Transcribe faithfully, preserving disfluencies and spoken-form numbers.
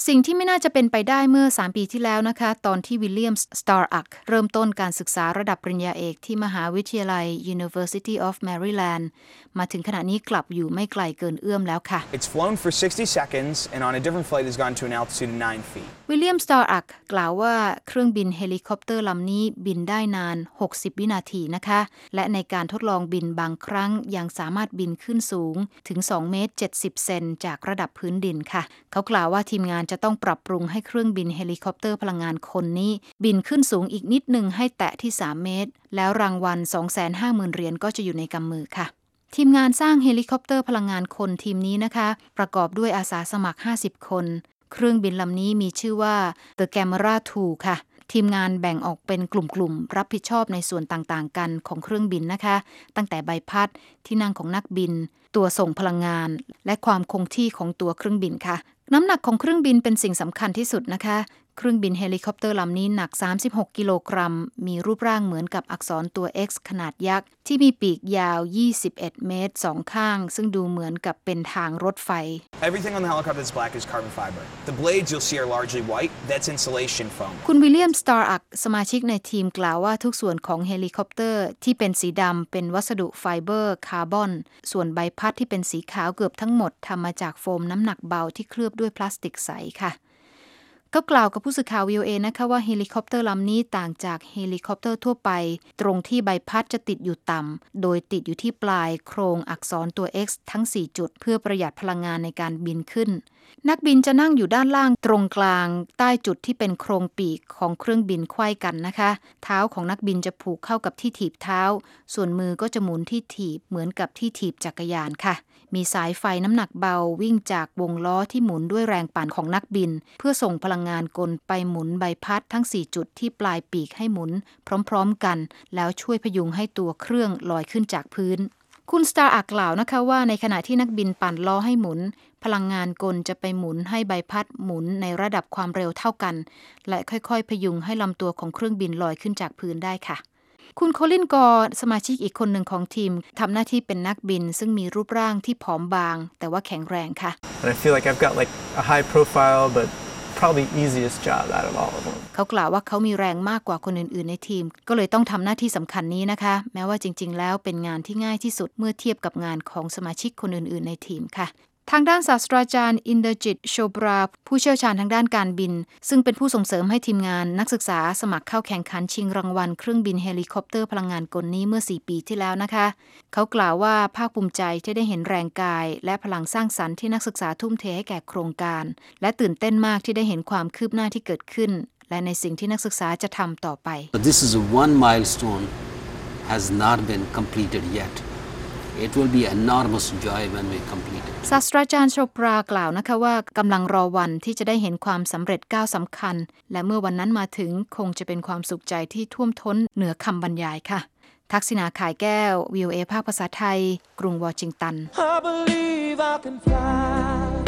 สิ่งที่ไม่น่าจะเป็นไปได้เมื่อสามปีที่แล้วนะคะตอนที่วิลเลียมสตาร์อักเริ่มต้นการศึกษาระดับปริญญาเอกที่มหาวิทยาลัย University of Maryland มาถึงขณะนี้กลับอยู่ไม่ไกลเกินเอื้อมแล้วค่ะ It's flown for sixty seconds and on a different flight has gone to an altitude of nine feet วิลเลียมสตาร์อักกล่าวว่าเครื่องบินเฮลิคอปเตอร์ลำนี้บินได้นานหกสิบวินาทีนะคะและในการทดลองบินบางครั้งยังสามารถบินขึ้นสูงถึงสองเมตรเจ็ดสิบเซนจากระดับพื้นดินค่ะเขากล่าวว่าทีมงานจะต้องปรับปรุงให้เครื่องบินเฮลิคอปเตอร์พลังงานคนนี้บินขึ้นสูงอีกนิดนึงให้แตะที่สามเมตรแล้วรางวัล สองแสนห้าหมื่น เหรียญก็จะอยู่ในกำมือค่ะทีมงานสร้างเฮลิคอปเตอร์พลังงานคนทีมนี้นะคะประกอบด้วยอาสาสมัครห้าสิบคนเครื่องบินลำนี้มีชื่อว่า The Camera ทู ค่ะทีมงานแบ่งออกเป็นกลุ่มๆรับผิดชอบในส่วนต่างๆกันของเครื่องบินนะคะตั้งแต่ใบพัดที่นั่งของนักบินตัวส่งพลังงานและความคงที่ของตัวเครื่องบินค่ะน้ำหนักของเครื่องบินเป็นสิ่งสำคัญที่สุดนะคะเครื่องบินเฮลิคอปเตอร์ลำนี้หนักสามสิบหกกิโลกรัมมีรูปร่างเหมือนกับอักษรตัว X ขนาดยักษ์ที่มีปีกยาวยี่สิบเอ็ดเมตรสองข้างซึ่งดูเหมือนกับเป็นทางรถไฟ Everything on the helicopter that's black is carbon fiber. The blades you'll see are largely white. That's insulation foam. คุณวิลเลียมสตาร์อักสมาชิกในทีมกล่าวว่าทุกส่วนของเฮลิคอปเตอร์ที่เป็นสีดำเป็นวัสดุไฟเบอร์คาร์บอนส่วนใบพัดที่เป็นสีขาวเกือบทั้งหมดทำมาจากโฟมน้ำหนักเบาที่เคลือบด้วยพลาสติกใสค่ะก็กล่าวกับผู้สื่อข่าว วี โอ เอ นะคะว่าเฮลิคอปเตอร์ลำนี้ต่างจากเฮลิคอปเตอร์ทั่วไปตรงที่ใบพัดจะติดอยู่ต่ำโดยติดอยู่ที่ปลายโครงอักษรตัว X ทั้งสี่จุดเพื่อประหยัดพลังงานในการบินขึ้นนักบินจะนั่งอยู่ด้านล่างตรงกลางใต้จุดที่เป็นโครงปีกของเครื่องบินไขว้กันนะคะเท้าของนักบินจะผูกเข้ากับที่ถีบเท้าส่วนมือก็จะหมุนที่ถีบเหมือนกับที่ถีบจักรยานค่ะมีสายไฟน้ำหนักเบาวิ่งจากวงล้อที่หมุนด้วยแรงปั่นของนักบินเพื่อส่งพลังงานกลไปหมุนใบพัดทั้งสี่จุดที่ปลายปีกให้หมุนพร้อมๆกันแล้วช่วยพยุงให้ตัวเครื่องลอยขึ้นจากพื้นคุณสตาร์อักกล่าวนะคะว่าในขณะที่นักบินปั่นล้อให้หมุนพลังงานกลจะไปหมุนให้ใบพัดหมุนในระดับความเร็วเท่ากันและค่อยๆพยุงให้ลำตัวของเครื่องบินลอยขึ้นจากพื้นได้ค่ะคุณโคลินกอร์สมาชิกอีกคนหนึ่งของทีมทำหน้าที่เป็นนักบินซึ่งมีรูปร่างที่ผอมบางแต่ว่าแข็งแรงค่ะ And I feel like I've got like a high profile but probably easiest job out of all of them เขากล่าวว่าเขามีแรงมากกว่าคนอื่นๆในทีมก็เลยต้องทำหน้าที่สำคัญนี้นะคะแม้ว่าจริงๆแล้วเป็นงานที่ง่ายที่สุดเมื่อเทียบกับงานของสมาชิกคนอื่นๆในทีมค่ะทางด้านศาสตราจารย์อินเดอร์จิตโชบราผู้เชี่ยวชาญทางด้านการบินซึ่งเป็นผู้ส่งเสริมให้ทีมงานนักศึกษาสมัครเข้าแข่งขันชิงรางวัลเครื่องบินเฮลิคอปเตอร์พลังงานกลนี้เมื่อสี่ปีที่แล้วนะคะเขากล่าวว่าภาคภูมิใจที่ได้เห็นแรงกายและพลังสร้างสรรค์ที่นักศึกษาทุ่มเทให้แก่โครงการและตื่นเต้นมากที่ได้เห็นความคืบหน้าที่เกิดขึ้นและในสิ่งที่นักศึกษาจะทำต่อไป This is one milestone has not been completed yet.It will be enormous joy when we complete it. ศาสตราจารย์โชปรากล่าวนะคะว่ากำลังรอวันที่จะได้เห็นความสำเร็จก้าวสำคัญและเมื่อวันนั้นมาถึงคงจะเป็นความสุขใจที่ท่วมท้นเหนือคำบรรยายค่ะทักษิณาข่ายแก้ว วี โอ เอ ภาคภาษาไทยกรุงวอชิงตัน